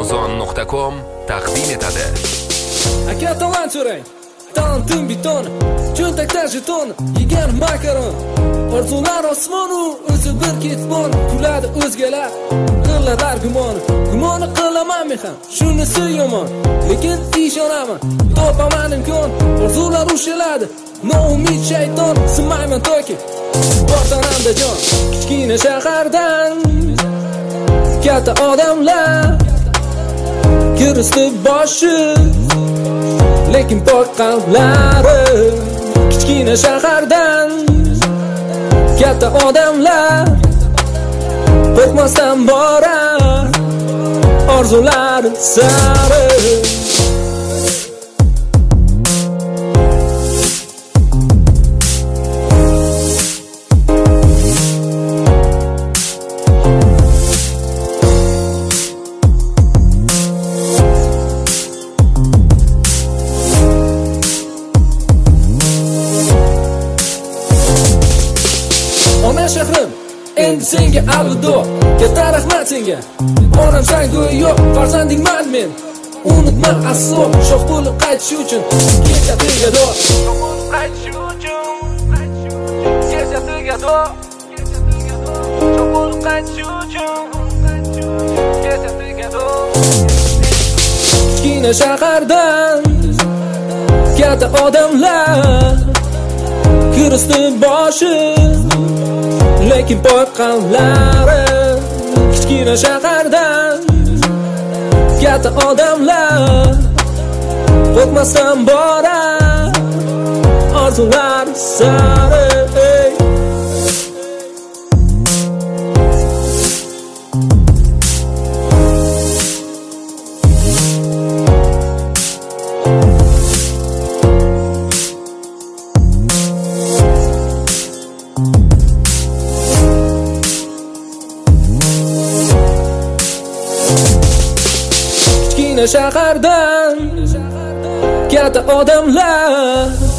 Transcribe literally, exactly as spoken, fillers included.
amazon nuqta com taqdim etadi. Aka talon so'rang, tantim biton, cho'ntakda jeton, yegan makaron. Orzular osmonu, o'zi bir ketmon, kuladi o'zgalar, qiladi argumon. Gumoni qilaman men ham, shunisi yomon, lekin ishonaman, topaman imkon. Orzular ushaladi, noumid shayton, sinmayman toki, botanamda jon. Kichkina shahardan katta odamlar kirishdi boshi, lekin pok qalblari. Kichkina shahardan katta odamlar qo'rqmasdan borar orzulari sari. Ona shahrim, endi senga alvido, katta rahmat senga. Onam san go'yo farzandingman men. Unutma aslo, shoh bo'lib qaytish uchun kecha tegado. Shoh bo'lib qaytish uchun kecha tegado. Shoh bo'lib qaytish uchun kecha tegado. Kichkina shahardan katta odamlar kirishdi boshi, lekin pok qalblari. Kichkina shahardan katta odamlar qo'rqmasdan borar orzular sari. Kichkina shahardan katta odamlar